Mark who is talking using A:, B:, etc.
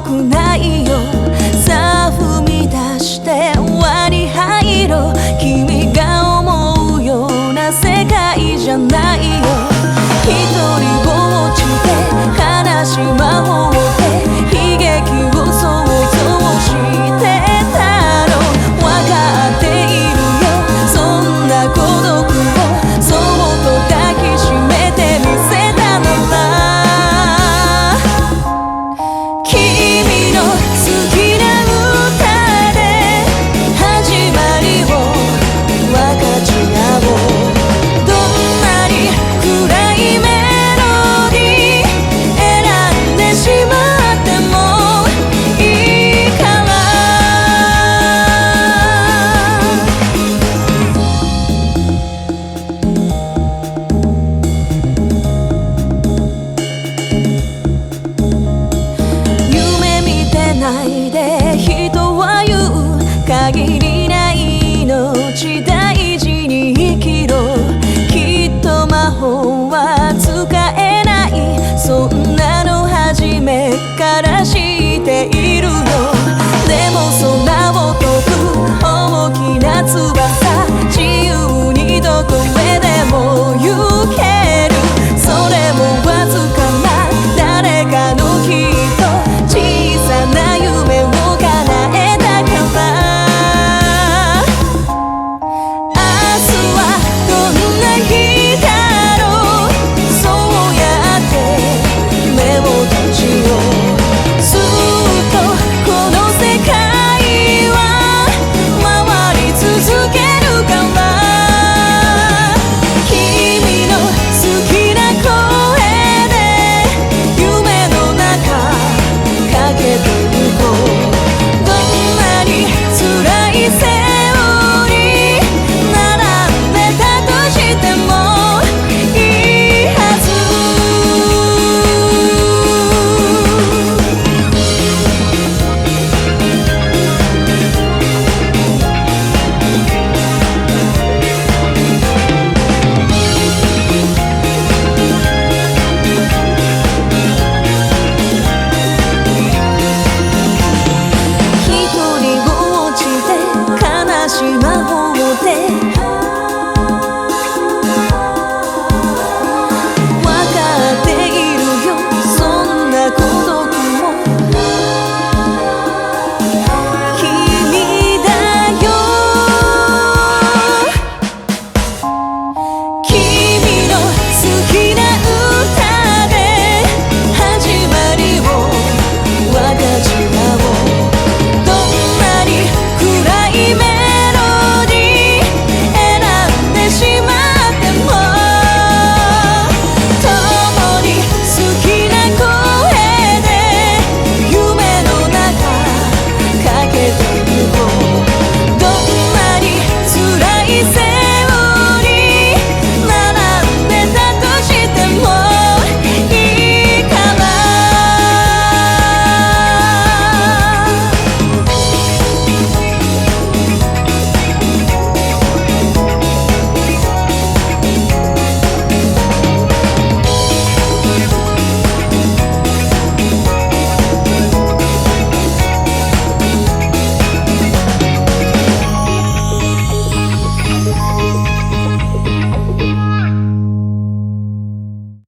A: くないよ。さあ踏み出して輪に入ろう。君が思うような世界じゃないよ。一人ぼっちで悲し魔法で悲劇を想像してたの。わかっているよ、そんな孤独をそっと抱きしめてみせたなら、君の好きな歌で始まりを分かち合おう。どんなに暗いメロディー選んでしまってもいいから。夢見てないで人は言う。限りない命大事に生きろ。きっと魔法は使えない、そんなの初めから知っているよ。でも空を飛ぶ大きな翼、自由にどこへでも行ける。それもわずかな誰かのきっと小さな夢を叶えたから。明日はどんな日だろう。そうやって目を閉じよう。ずっとこの世界は回り続けるから。君の好きな声で夢の中かけてゆこう。どんなに辛いセオリー並んでたとしてもいいはず。一人ぼっちで悲し魔法で